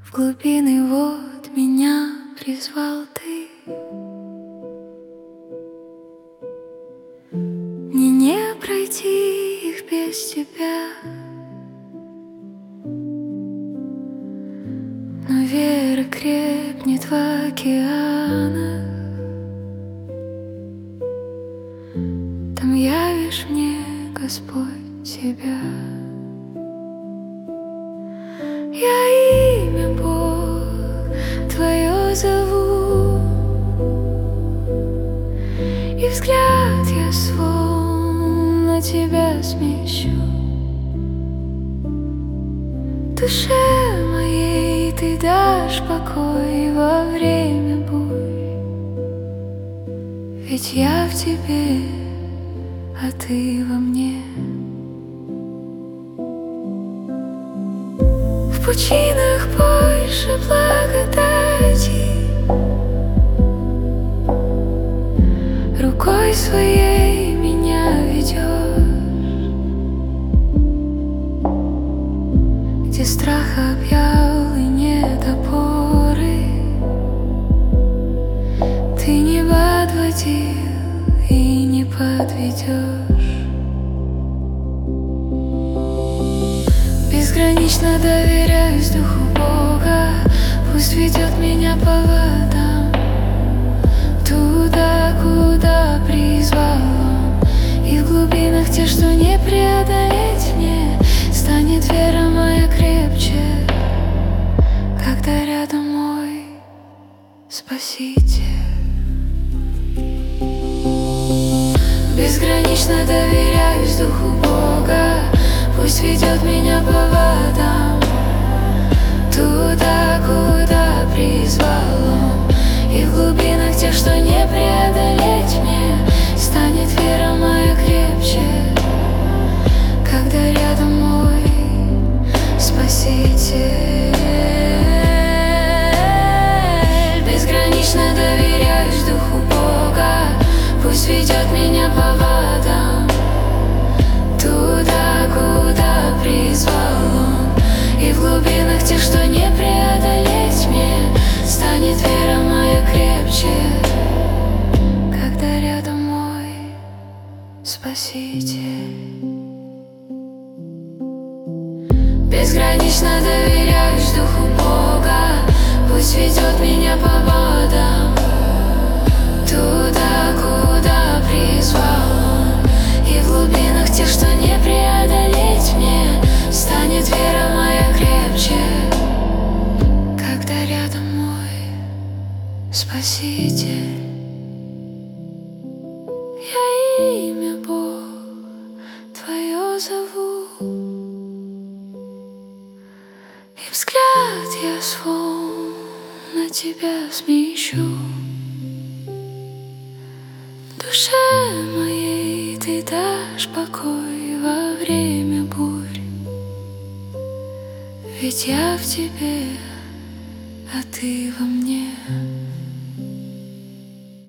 В глубины вод меня призвал ты. Мне не пройти их без тебя, но вера крепнет в океанах. Там явишь мне, Господь, себя. Я имя Бог Твое зову, и взгляд я свой на Тебя смещу. Душе моей Ты дашь покой во время бурь, ведь я в Тебе, а Ты во мне. В пучинах больше благодати, рукой своей меня ведешь, где страх объял и нет опоры. Ты не подводил и не подведешь. Безгранично доверяюсь Духу Бога, пусть ведет меня по водам, туда, куда призвал Он. И в глубинах те, что не преодолеть мне, станет вера моя крепче, когда рядом мой Спаситель. Безгранично доверяюсь Духу Бога, пусть ведет меня по водам, туда, куда призвал Он. И в глубинах тех, что не преодолеть мне, станет вера моя крепче, когда рядом мой Спаситель. Безгранично доверяюсь Духу Бога, пусть ведет меня по водам, туда, куда призвал Он. И в глубинах тех, что не преодолеть мне, станет вера моя крепче, когда рядом мой Спаситель. Безгранично доверяюсь Духу Бога, пусть ведет меня по водам, туда, куда призвал Он. И в глубинах тех, что не преодолеть мне, станет вера моя крепче, когда рядом мой Спаситель. Я имя Бог Твое зову, и взгляд я свой на Тебя смещу. Душе моей Ты дашь покой во время бурь, ведь я в Тебе, а Ты во мне.